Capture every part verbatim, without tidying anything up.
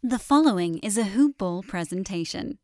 The following is a Hoop Ball presentation.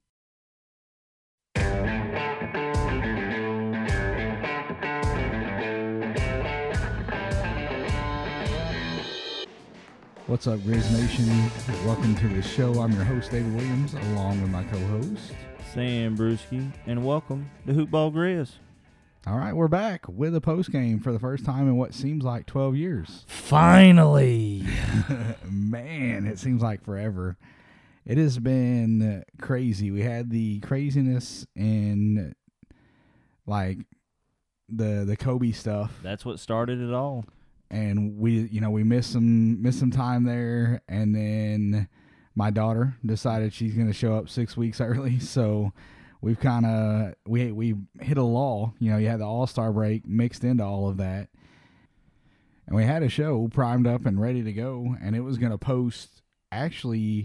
What's up, Grizz Nation? Welcome to the show. I'm your host, David Williams, along with my co-host, Sam Brewski, and welcome to Hoop Ball Grizz. All right, we're back with a post game for the first time in what seems like twelve years. Finally. Man, it seems like forever. It has been crazy. We had the craziness in like the the Kobe stuff. That's what started it all. And we, you know, we missed some missed some time there, and then my daughter decided she's going to show up six weeks early, so we've kind of we we hit a lull. You know, you had the All-Star break mixed into all of that, and we had a show primed up and ready to go, and it was going to post actually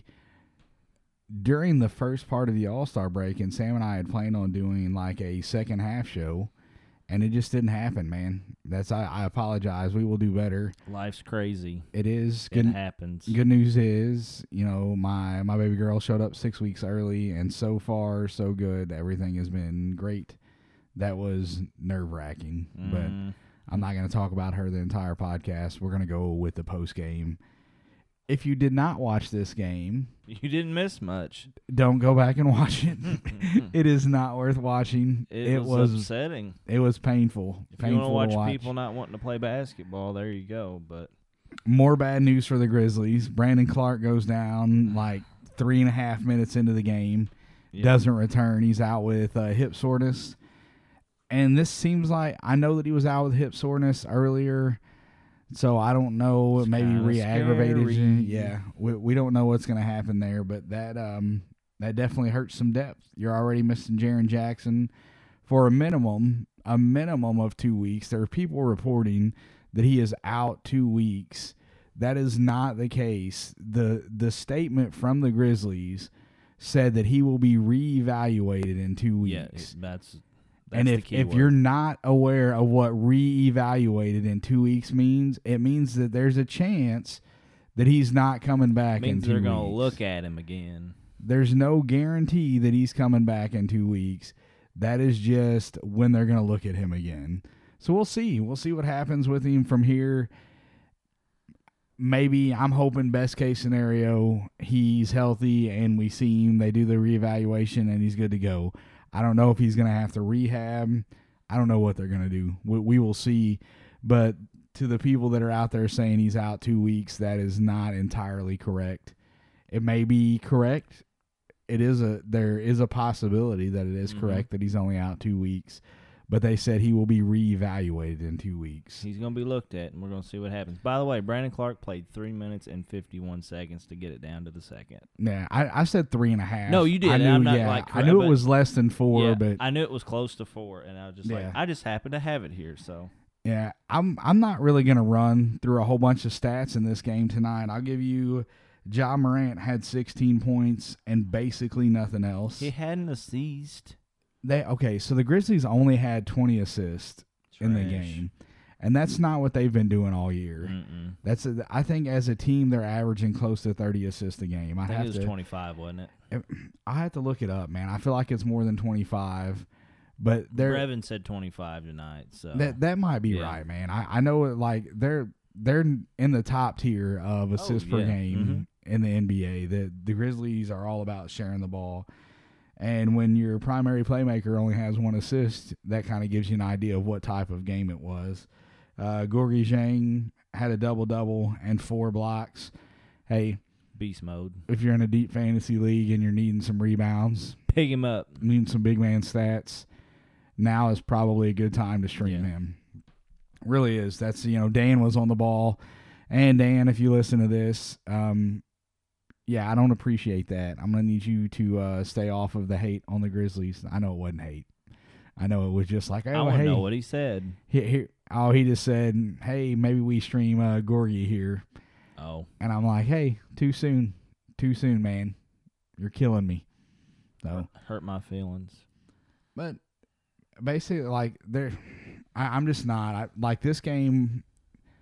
during the first part of the All-Star break, and Sam and I had planned on doing like a second half show. And it just didn't happen, man. That's I, I apologize. We will do better. Life's crazy. It is. Good, it happens. Good news is, you know, my, my baby girl showed up six weeks early, and so far, so good. Everything has been great. That was nerve-wracking, Mm. but I'm not going to talk about her the entire podcast. We're going to go with the post-game. If you did not watch this game, You didn't miss much. don't go back and watch it. It is not worth watching. It, It was, was upsetting. It was painful. If painful you want to to watch watch people not wanting to play basketball, there you go. But More bad news for the Grizzlies. Brandon Clark goes down like three and a half minutes into the game. yeah. Doesn't return. He's out with uh, hip soreness. And this seems like, I know that he was out with hip soreness earlier, so I don't know, It's maybe kinda re-aggravated. scary. Yeah, we we don't know what's going to happen there, but that um that definitely hurts some depth. You're already missing Jaren Jackson for a minimum, a minimum of two weeks. There are people reporting that he is out two weeks. That is not the case. The the statement from the Grizzlies said that he will be reevaluated in two yeah, weeks. it- that's, that's and the if key if word. you're not aware of what reevaluated in two weeks means, it means that there's a chance that he's not coming back it means in two they're weeks. going to look at him again. There's no guarantee that he's coming back in two weeks. That is just when they're going to look at him again. So we'll see. We'll see what happens with him from here. Maybe I'm hoping best case scenario, he's healthy and we see him, they do the reevaluation and he's good to go. I don't know if he's going to have to rehab. I don't know what they're going to do. We, we will see. But to the people that are out there saying he's out two weeks, that is not entirely correct. It may be correct. It is a there is a possibility that it is Mhm. correct that he's only out two weeks. But they said he will be reevaluated in two weeks. He's going to be looked at, and we're going to see what happens. By the way, Brandon Clark played three minutes and fifty-one seconds to get it down to the second. Yeah, I, I said three and a half. No, you did. I knew, I'm not, yeah, like, I knew it but- was less than four, yeah, but I knew it was close to four, and I was just Yeah. like, I just happened to have it here, so. yeah, I'm I'm not really gonna run through a whole bunch of stats in this game tonight. I'll give you, Ja Morant had sixteen points and basically nothing else. He had an assist. They okay, so the Grizzlies only had twenty assists in the Trash. game, and that's not what they've been doing all year. Mm-mm. That's a, I think as a team they're averaging close to thirty assists a game. I, I think have it was to twenty-five, wasn't it? I have to look it up, man. I feel like it's more than twenty-five, but they're Brevin said twenty-five tonight, so that that might be Yeah. right, man. I, I know it like they're they're in the top tier of assists per Oh, yeah. game in the N B A. The the Grizzlies are all about sharing the ball. And when your primary playmaker only has one assist, that kind of gives you an idea of what type of game it was. Uh, Gorgui Dieng had a double-double and four blocks. Hey, beast mode. if you're in a deep fantasy league and you're needing some rebounds, Pick him up. needing some big man stats, now is probably a good time to stream Yeah. him. Really is. That's, you know, Dan was on the ball. And Dan, if you listen to this, um, yeah, I don't appreciate that. I'm going to need you to uh, stay off of the hate on the Grizzlies. I know it wasn't hate. I know it was just like, oh, I want to hey. know what he said. Here, here, oh, he just said, hey, maybe we stream uh, Gorgie here. Oh, And I'm like, hey, too soon. Too soon, man. You're killing me. So, hurt my feelings. but basically, like, there, I, I'm just not. I, like, this game,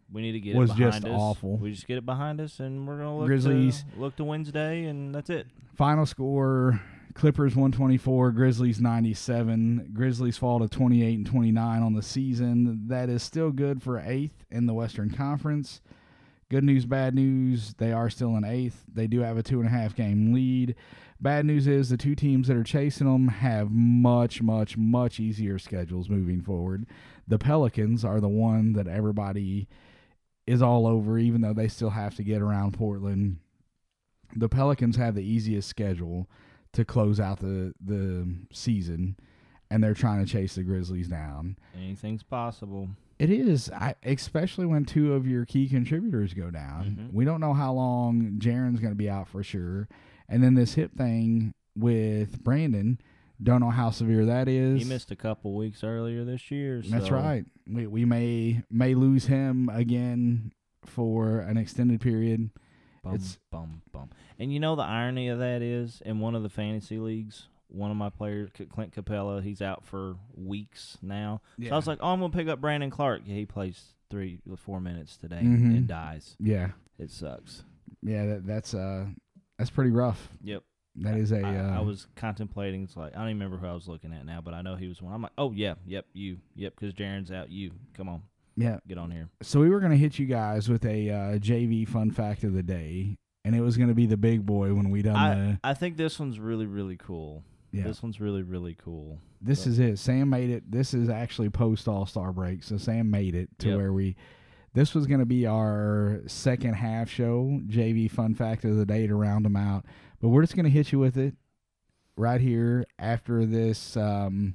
We need to get was it behind just us. awful. We just get it behind us, and we're gonna look Grizzlies. to, look to Wednesday, and that's it. Final score: Clippers one twenty-four, Grizzlies ninety-seven. Grizzlies fall to twenty-eight and twenty-nine on the season. That is still good for eighth in the Western Conference. Good news, bad news, they are still in eighth. They do have a two and a half game lead. Bad news is the two teams that are chasing them have much, much, much easier schedules moving forward. The Pelicans are the one that everybody is all over, even though they still have to get around Portland. The Pelicans have the easiest schedule to close out the, the season, and they're trying to chase the Grizzlies down. Anything's possible. It is, I, especially when two of your key contributors go down. Mm-hmm. We don't know how long Jaren's going to be out for sure. And then this hip thing with Brandon, don't know how severe that is. He missed a couple weeks earlier this year. So. That's right. We we may may lose him again for an extended period. Bum, It's bum, bum. And you know the irony of that is, in one of the fantasy leagues, one of my players, Clint Capella, he's out for weeks now. yeah. So I was like, oh, I'm going to pick up Brandon Clark. Yeah, he plays three, four minutes today Mhm. and dies. yeah, It sucks. yeah. That, that's uh that's pretty rough. Yep. That is a. I, uh, I was contemplating. It's like, I don't even remember who I was looking at now, but I know he was one. I'm like, oh, yeah, yep, you. Yep, because Jaren's out. You. Come on. yeah. Get on here. So we were going to hit you guys with a uh, J V fun fact of the day, and it was going to be the big boy when we done I, the. I think this one's really, really cool. Yeah. This one's really, really cool. This So- is it. Sam made it. This is actually post All Star break, so Sam made it to Yep. where we. This was going to be our second half show, J V fun fact of the day to round them out, but we're just going to hit you with it right here after this. Um,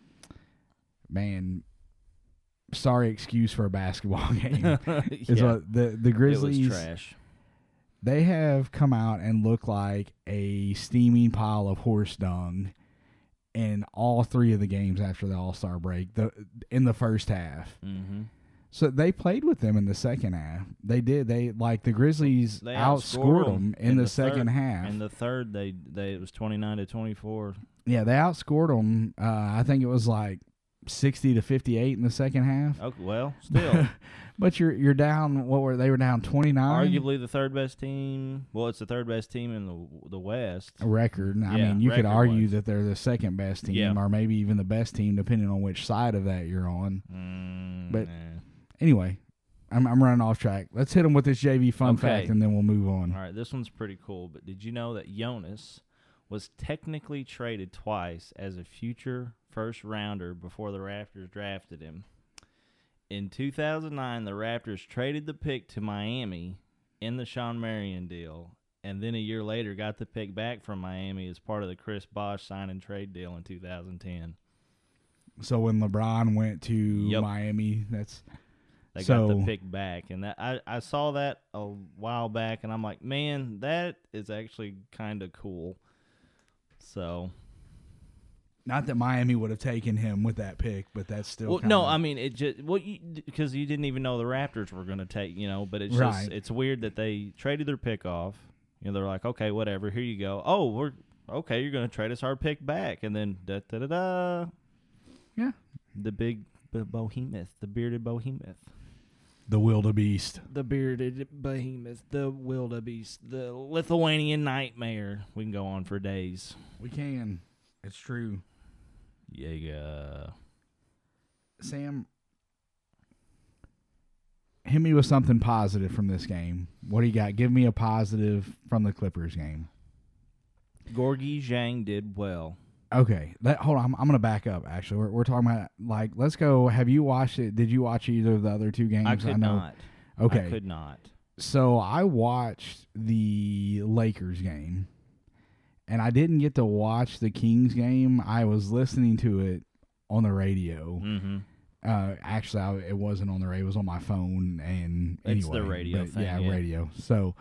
man, sorry excuse for a basketball game. Is yeah, what the the Grizzlies. it was trash. They have come out and look like a steaming pile of horse dung in all three of the games after the All Star break. The in the first half. Mm-hmm. So they played with them in the second half. They did. They like the Grizzlies They outscored outscored them in, in the, the second third- half. In the third, they they it was twenty nine to twenty four. Yeah, they outscored them. Uh, I think it was like sixty to fifty eight in the second half. Okay, well, still, But you're you're down. What were they were down twenty nine? arguably the third best team. Well, it's the third best team in the the West. Record. I Yeah, mean, you could argue record-wise. that they're the second best team, Yeah. or maybe even the best team, depending on which side of that you're on. Mm, But- nah. Anyway, I'm I'm running off track. Let's hit them with this J V fun Okay. fact, and then we'll move on. All right, this one's pretty cool. But did you know that Jonas was technically traded twice as a future first rounder before the Raptors drafted him? In two thousand nine, the Raptors traded the pick to Miami in the Sean Marion deal, and then a year later got the pick back from Miami as part of the Chris Bosh sign and trade deal in two thousand ten. So when LeBron went to Yep. Miami, that's They So- got the pick back, and that I, I saw that a while back, and I'm like, man, that is actually kind of cool. So, not that Miami would have taken him with that pick, but that's still well, kinda, no, I mean it just well because you, you didn't even know the Raptors were going to take, you know. But it's Right. just it's weird that they traded their pick off. You know, they're like, okay, whatever, here you go. Oh, we're okay. You're going to trade us our pick back, and then da da da da. Yeah. The big b- behemoth, the bearded behemoth. the wildebeest. The bearded behemoth, the wildebeest, the Lithuanian nightmare. We can go on for days. We can. It's true. Yeah. Sam, hit me with something positive from this game. What do you got? Give me a positive from the Clippers game. Gorgie Zhang did well. Okay, that, hold on. I'm, I'm going to back up, actually. We're, we're talking about, like, let's go. Have you watched it? Did you watch either of the other two games? I could know. not. Okay. I could not. So I watched the Lakers game, and I didn't get to watch the Kings game. I was listening to it on the radio. Mm-hmm. Uh, actually, I, it wasn't on the radio. It was on my phone. And It's anyway, the radio but thing, Yeah, yeah. radio. So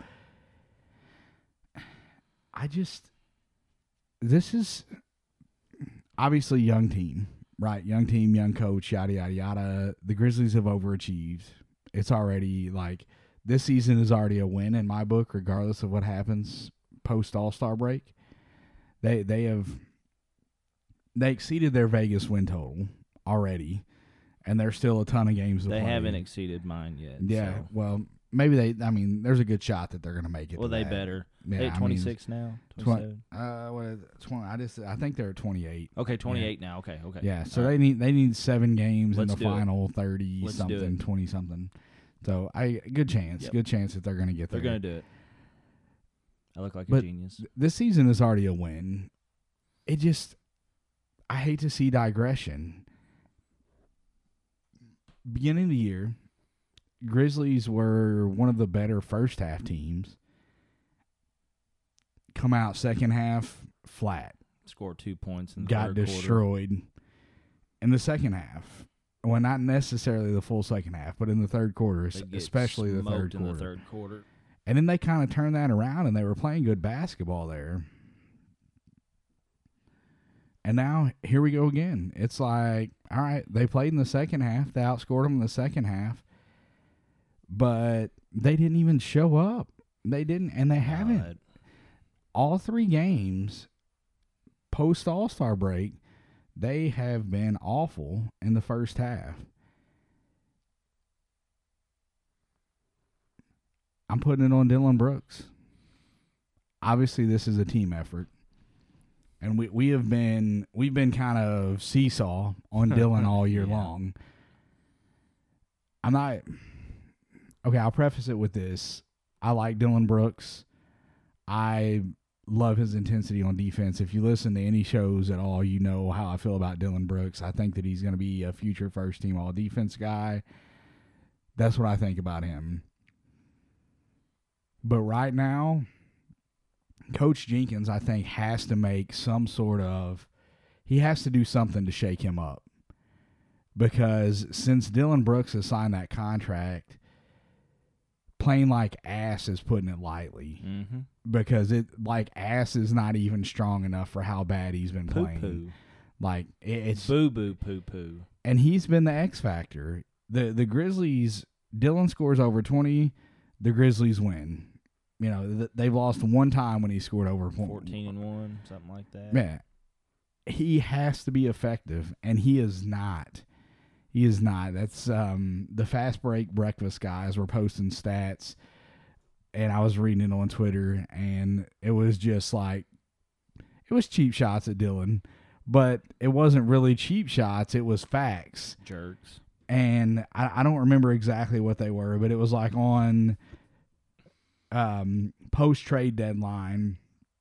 I just, this is obviously young team, right? Young team, young coach, yada, yada, yada. The Grizzlies have overachieved. It's already like this season is already a win in my book, regardless of what happens post All-Star break. They they have they exceeded their Vegas win total already. and there's still a ton of games to They play. haven't exceeded mine yet. Yeah, so. well, maybe they. I mean, there's a good shot that they're going to make it. Well, to they that. better. Yeah, They I at mean, twenty-six now? twen- twenty-seven? uh, what is it? twenty. I just. I think they're at twenty-eight. Okay, twenty-eight now. Okay, okay. Yeah, so All they right. need they need seven games Let's in the do it. final thirty Let's do something, it. twenty something. So I good chance, Yep. good chance that they're going to get They're there. going to do it. I look like a But- genius. This season is already a win. It just, I hate to see digression. Beginning of the year, Grizzlies were one of the better first half teams. Come out second half flat. Scored two points in the Got third quarter. destroyed in the second half. Well, not necessarily the full second half, but in the third quarter, They get especially the third smoked in quarter. the third quarter. And then they kind of turned that around, and they were playing good basketball there. And now, here we go again. It's like, all right, they played in the second half. They outscored them in the second half. But they didn't even show up. They didn't, and they haven't. God. All three games post All-Star break, they have been awful in the first half. I'm putting it on Dylan Brooks. Obviously, this is a team effort. And we, we have been we've been kind of seesaw on Dylan all year Yeah. long. I'm not okay, I'll preface it with this. I like Dylan Brooks. I love his intensity on defense. If you listen to any shows at all, you know how I feel about Dylan Brooks. I think that he's going to be a future first team all defense guy. That's what I think about him. But right now, Coach Jenkins, I think, has to make some sort of – he has to do something to shake him up. Because since Dylan Brooks has signed that contract, playing like ass is putting it lightly. Mm-hmm. Because it like ass is not even strong enough for how bad he's been Poo playing. poo. Like it, it's Boo boo poo poo. and he's been the X factor. The the Grizzlies, Dylan scores over twenty, the Grizzlies win. You know, th- they've lost one time when he scored over Fourteen and one, something like that. Man, he has to be effective, and he is not. He is not. That's um, the Fast Break Breakfast guys were posting stats, and I was reading it on Twitter, and it was just like, it was cheap shots at Dylan, but it wasn't really cheap shots. It was facts. Jerks. And I, I don't remember exactly what they were, but it was like on um, post-trade deadline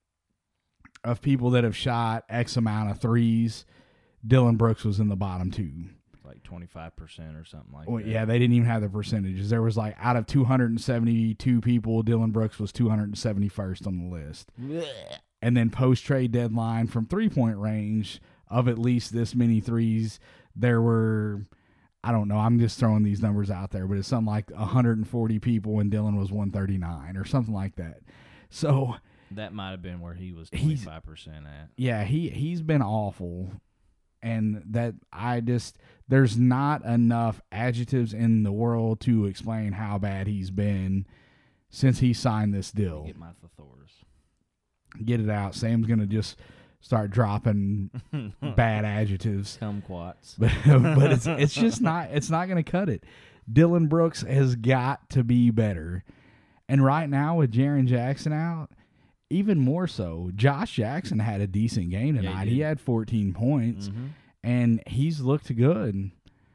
of people that have shot X amount of threes, Dylan Brooks was in the bottom two. Like twenty-five percent or something like Well, that. yeah, they didn't even have the percentages. There was like out of two hundred seventy-two people, Dylan Brooks was two hundred seventy-first on the list. And then post-trade deadline from three-point range of at least this many threes, there were, I don't know, I'm just throwing these numbers out there, but it's something like one hundred forty people and Dylan was one thirty-nine or something like that. So That might have been where he was He's- twenty-five percent at. yeah, he he's been awful, and that I just there's not enough adjectives in the world to explain how bad he's been since he signed this deal. Get my thesaurus. Get it out. Sam's gonna just start dropping bad adjectives, Kumquats. but but it's it's just not it's not gonna cut it. Dylan Brooks has got to be better, and right now with Jaren Jackson out, even more so. Josh Jackson had a decent game Yeah, he tonight. did. he had fourteen points. Mm-hmm. And he's looked good.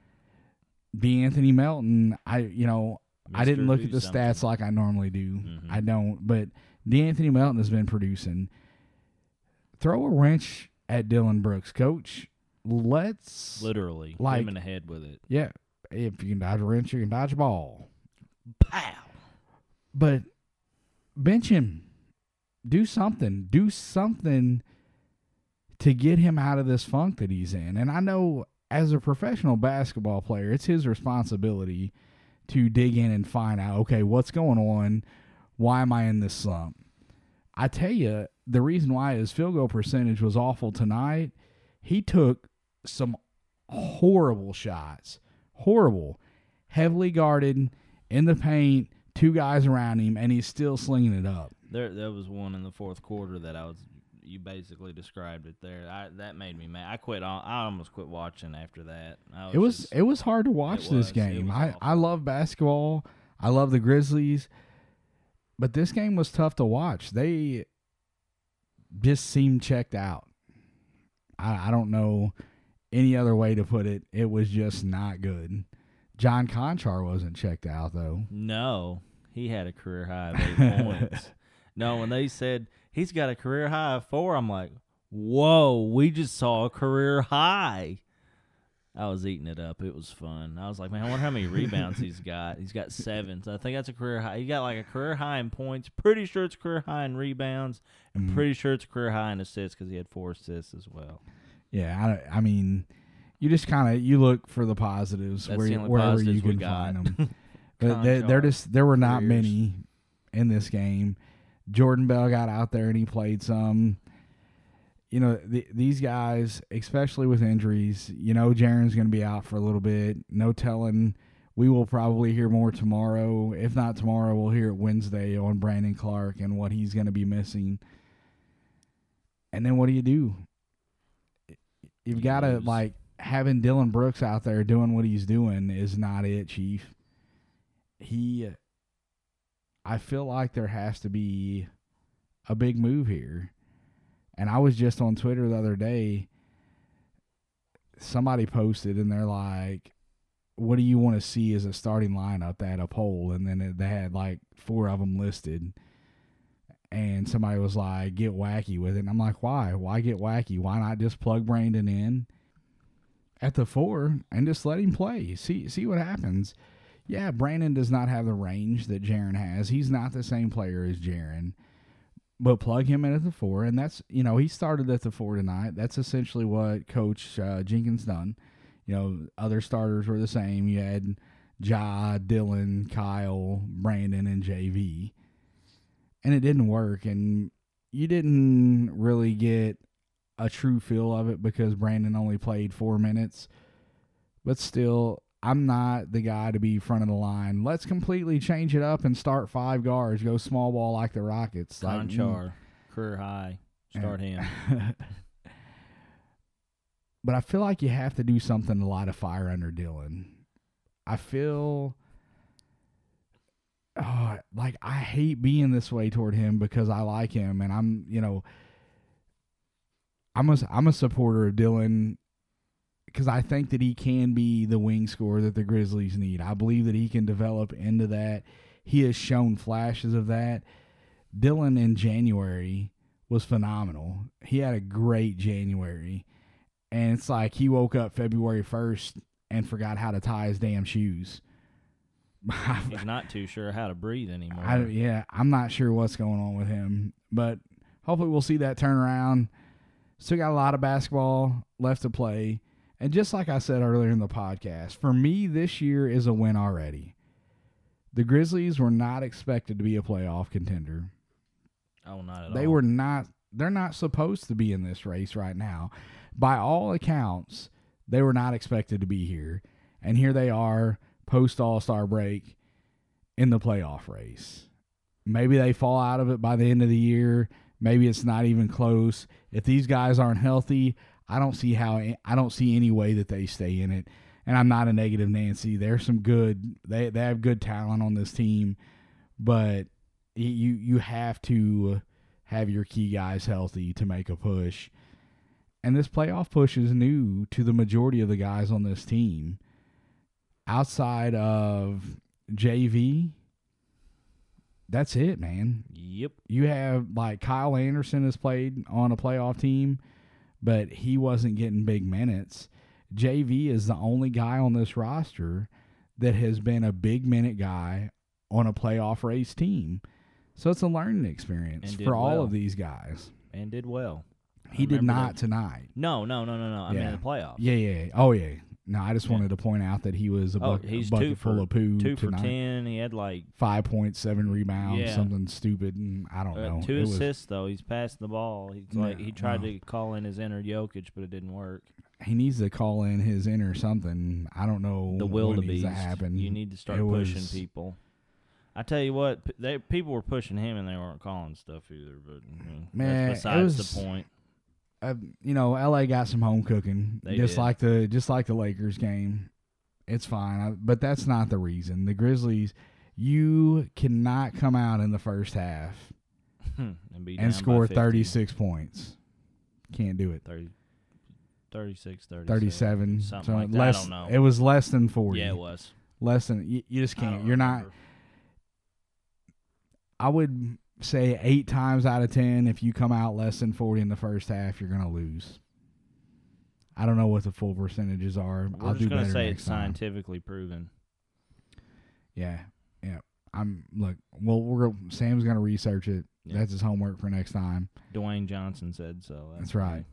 D'Anthony Melton, I you know, I didn't Mister look Do at the something. stats like I normally do. Mhm. I don't, but D'Anthony Melton has been producing. Throw a wrench at Dylan Brooks, coach. Let's Literally. like- Hit him in the head with it. yeah. If you can dodge a wrench, you can dodge a ball. Pow. But bench him. Do something. Do something to get him out of this funk that he's in. And I know as a professional basketball player, it's his responsibility to dig in and find out, okay, what's going on? Why am I in this slump? I tell you, the reason why his field goal percentage was awful tonight, he took some horrible shots. Horrible. Heavily guarded, in the paint, two guys around him, and he's still slinging it up. There, there was one in the fourth quarter that I was you basically described it there. I, that made me mad. I quit. All, I almost quit watching after that. I was it was just, it was hard to watch it this was, it game. was I awful. I love basketball. I love the Grizzlies, but this game was tough to watch. They just seemed checked out. I, I don't know any other way to put it. It was just not good. John Conchar wasn't checked out, though. No, he had a career high of eight points. No, when they said he's got a career high of four, I'm like, whoa, we just saw a career high. I was eating it up. It was fun. I was like, man, I wonder how many rebounds he's got. He's got seven. So I think that's a career high. He got like a career high in points. Pretty sure it's a career high in rebounds. And Mm. pretty sure it's a career high in assists because he had four assists as well. Yeah, I, I mean, you just kind of you look for the positives That's where, the only wherever positives you we can got. find them. But they, they're Conchar, just there were not careers. many in this game. Jordan Bell got out there and he played some. You know, the, these guys, especially with injuries, you know, Jaren's going to be out for a little bit. No telling. We will probably hear more tomorrow. If not tomorrow, we'll hear it Wednesday on Brandon Clark and what he's going to be missing. And then what do you do? You've You got to, lose. like, having Dylan Brooks out there doing what he's doing is not it, Chief. He, I feel like there has to be a big move here. And I was just on Twitter the other day. Somebody posted, and they're like, what do you want to see as a starting lineup? They had a poll, and then it, they had like four of them listed. And somebody was like, get wacky with it. And I'm like, why? Why get wacky? Why not just plug Brandon in at the four and just let him play? See, see what happens. Yeah, Brandon does not have the range that Jaren has. He's not the same player as Jaren. But plug him in at the four, and that's, you know, he started at the four tonight. That's essentially what Coach uh, Jenkins done. You know, other starters were the same. You had Ja, Dylan, Kyle, Brandon, and J V. And it didn't work, and you didn't really get a true feel of it because Brandon only played four minutes. But still, I'm not the guy to be front of the line. Let's completely change it up and start five guards. Go small ball like the Rockets. Like, Conchar, career high. Start him. But I feel like you have to do something to light a fire under Dylan. I feel oh, like I hate being this way toward him because I like him, and I'm, you know, I'm a, I'm a supporter of Dylan because I think that he can be the wing scorer that the Grizzlies need. I believe that he can develop into that. He has shown flashes of that. Dylan in January was phenomenal. He had a great January. And it's like he woke up February first and forgot how to tie his damn shoes. He's not too sure how to breathe anymore. I, yeah, I'm not sure what's going on with him. But hopefully we'll see that turn around. Still got a lot of basketball left to play. And just like I said earlier in the podcast, for me, this year is a win already. The Grizzlies were not expected to be a playoff contender. Oh, not at They all. were not. They're not supposed to be in this race right now. By all accounts, they were not expected to be here. And here they are, post All-Star break, in the playoff race. Maybe they fall out of it by the end of the year. Maybe it's not even close. If these guys aren't healthy, I don't see how. I don't see any way that they stay in it. And I'm not a negative Nancy. There's some good. They they have good talent on this team, but you you have to have your key guys healthy to make a push. And this playoff push is new to the majority of the guys on this team. Outside of J V, that's it, man. Yep. You have, like, Kyle Anderson has played on a playoff team, but he wasn't getting big minutes. J V is the only guy on this roster that has been a big minute guy on a playoff race team. So it's a learning experience And did for all well. of these guys. And did well. I He did remember not that. tonight. No, no, no, no, no. I Yeah. mean, in the playoffs. Yeah, yeah. Oh, yeah. No, I just Yeah. wanted to point out that he was a, Oh, buck, he's a bucket two full for, of poo two for tonight. ten. He had like five point seven rebounds, Yeah. something stupid. And I don't uh, know. two It was- assists, though. He's passing the ball. He's like Yeah, He tried well. to call in his inner Jokic, but it didn't work. he needs to call in his inner something. I don't know The will what to needs beast. to happen. You need to start It pushing was- people. I tell you what, p- they people were pushing him and they weren't calling stuff either. But you know, Man, that's it besides was- the point. Uh, you know, L A got some home cooking, They just did. like the just like the Lakers game. It's fine, I, but that's not the reason. The Grizzlies, you cannot come out in the first half and be down and by score fifty, thirty-six points. Can't do it. thirty, thirty-six, thirty-seven, thirty-seven, something so like that. less. I don't know. It was less than forty. Yeah, it was. Less than you, you just I can't. don't You're not. remember. I would say eight times out of ten, if you come out less than forty in the first half, you're gonna lose. I don't know what the full percentages are. We're I'll just do gonna better say next it's time. scientifically proven. Yeah, yeah. I'm look. Well, we're Sam's gonna research it. Yeah. That's his homework for next time. Dwayne Johnson said so. That's right.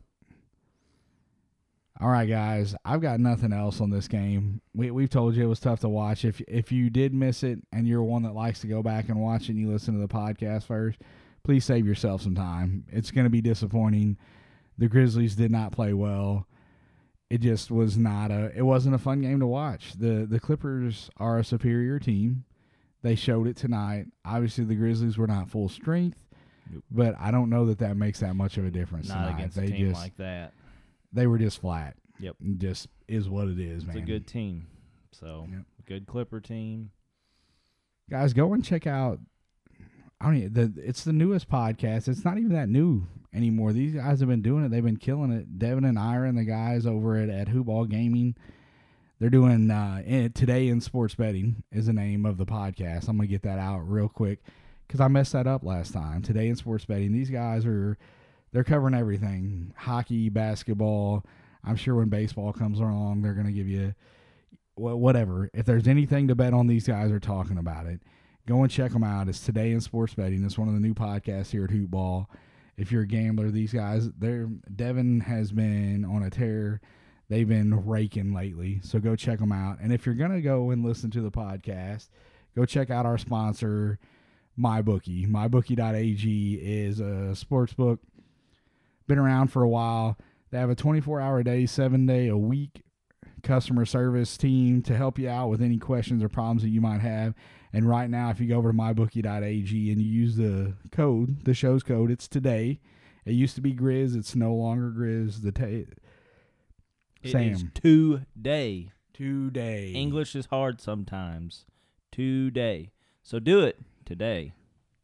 All right, guys. I've got nothing else on this game. We we've told you it was tough to watch. If if you did miss it and you're one that likes to go back and watch it and you listen to the podcast first, please save yourself some time. It's going to be disappointing. The Grizzlies did not play well. It just was not a. It wasn't a fun game to watch. the The Clippers are a superior team. They showed it tonight. Obviously, the Grizzlies were not full strength, Nope. but I don't know that that makes that much of a difference. Not tonight. against they a team just like that. they were just flat. Yep. Just is what it is, man. It's a good team. So Yep. good Clipper team. Guys, go and check out. I mean, the it's the newest podcast. It's not even that new anymore. These guys have been doing it. They've been killing it. Devin and Ira and the guys over at at Hoopball Gaming. They're doing uh, in, Today in Sports Betting is the name of the podcast. I'm gonna get that out real quick because I messed that up last time. Today in Sports Betting. These guys are they're covering everything: hockey, basketball. I'm sure when baseball comes along, they're gonna give you wh- whatever. If there's anything to bet on, these guys are talking about it. Go and check them out. It's Today in Sports Betting. It's one of the new podcasts here at Hoopball. If you're a gambler, these guys, they're Devin has been on a tear. They've been raking lately, so go check them out. And if you're going to go and listen to the podcast, go check out our sponsor, MyBookie. my bookie dot a g is a sports book. Been around for a while. They have a twenty-four hour a day, seven day a week customer service team to help you out with any questions or problems that you might have. And right now, if you go over to my bookie dot a g and you use the code, the show's code, it's today. It used to be Grizz. It's no longer Grizz. The ta- It Sam. is today. Today. English is hard sometimes. Today. So do it today.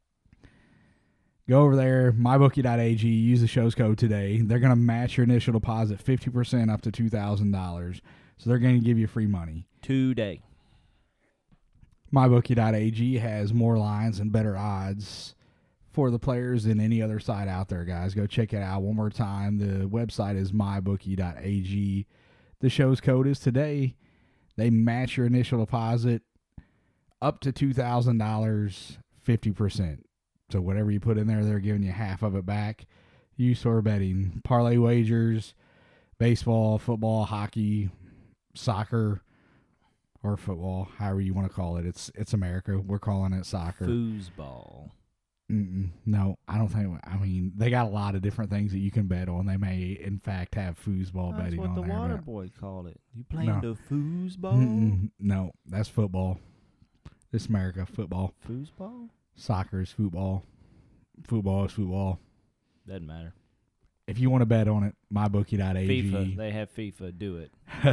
Go over there, my bookie dot a g, use the show's code today. They're going to match your initial deposit fifty percent up to two thousand dollars. So they're going to give you free money. Today. my bookie dot a g has more lines and better odds for the players than any other site out there, guys. Go check it out one more time. The website is my bookie dot a g. The show's code is today. They match your initial deposit up to two thousand dollars, fifty percent. So whatever you put in there, they're giving you half of it back. You store betting, parlay wagers, baseball, football, hockey, soccer, or football, however you want to call it. It's it's America. We're calling it soccer. Foosball. Mm-mm. No, I don't think. I mean, they got a lot of different things that you can bet on. They may, in fact, have foosball That's betting what on the there. water but- boy called it. You playing No. the foosball? Mm-mm. No, that's football. This America, football. Foosball? Soccer is football. Football is football. Doesn't matter. If you want to bet on it, my bookie dot a g. FIFA. They have FIFA. Do it.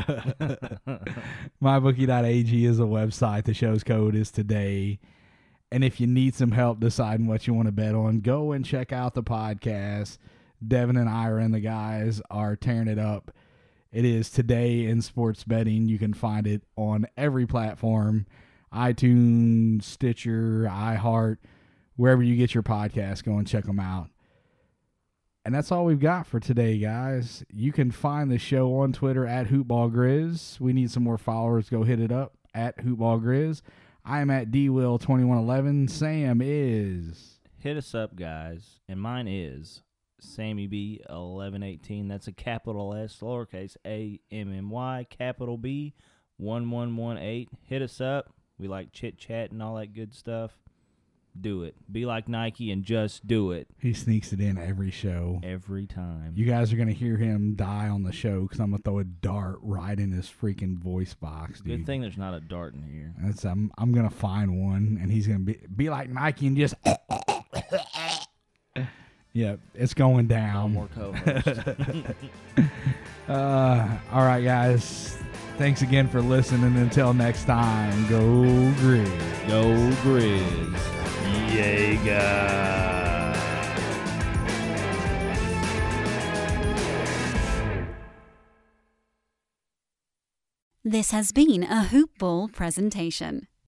my bookie dot a g is a website. The show's code is today. And if you need some help deciding what you want to bet on, go and check out the podcast. Devin and Ira and the guys are tearing it up. It is Today in Sports Betting. You can find it on every platform: iTunes, Stitcher, iHeart, wherever you get your podcast. Go and check them out. And that's all we've got for today, guys. You can find the show on Twitter at HoopballGrizz. We need some more followers. Go hit it up at HoopballGrizz. I am at D Will twenty-one eleven. Sam is. Hit us up, guys. And mine is Sammy B eleven eighteen. That's a capital S, lowercase a m m y, capital B one one one eight. Hit us up. We like chit chat and all that good stuff. do it. Be like Nike and just do it. He sneaks it in every show. Every time. You guys are going to hear him die on the show because I'm going to throw a dart right in his freaking voice box, dude. Good thing there's not a dart in here. That's, I'm, I'm going to find one, and he's going to be, be like Nike and just... Yeah, it's going down. No more co-hosts. uh, all right, guys. Thanks again for listening. Until next time, go Grizz. Go Grizz. Jaeger. This has been a Hoop Ball presentation.